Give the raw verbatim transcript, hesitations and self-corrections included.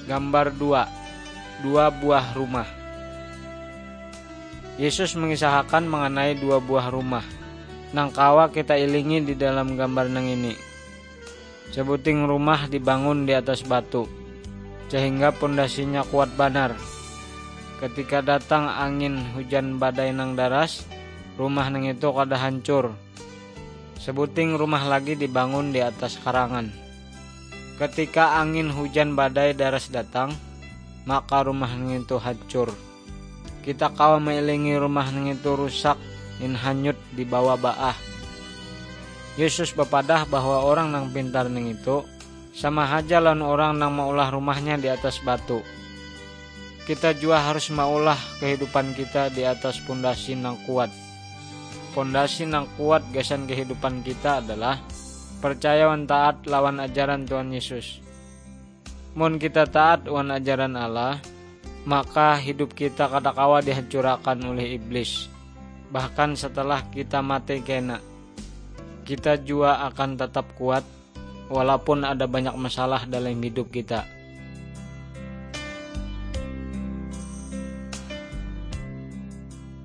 Gambar dua, dua buah rumah. Yesus mengisahkan mengenai dua buah rumah. Nang kawa kita ilingi di dalam gambar nang ini. Sebuting rumah dibangun di atas batu, sehingga pondasinya kuat banar. Ketika datang angin hujan badai nang daras, rumah nang itu kada hancur. Sebuting rumah lagi dibangun di atas karangan. Ketika angin hujan badai daras datang, maka rumah nang itu hancur. Kita kawa meilingi rumah nang itu rusak in hanyut di bawah baah. Yesus bepadah bahwa orang nang pintar nang itu sama haja lawan orang nang maulah rumahnya di atas batu. Kita juga harus maulah kehidupan kita di atas pondasi nang kuat. Pondasi nang kuat gasan kehidupan kita adalah percaya wan taat lawan ajaran Tuhan Yesus. Mun kita taat wan ajaran Allah, maka hidup kita kada kawa dihancurkan oleh iblis. Bahkan setelah kita mati kena, kita juga akan tetap kuat walaupun ada banyak masalah dalam hidup kita.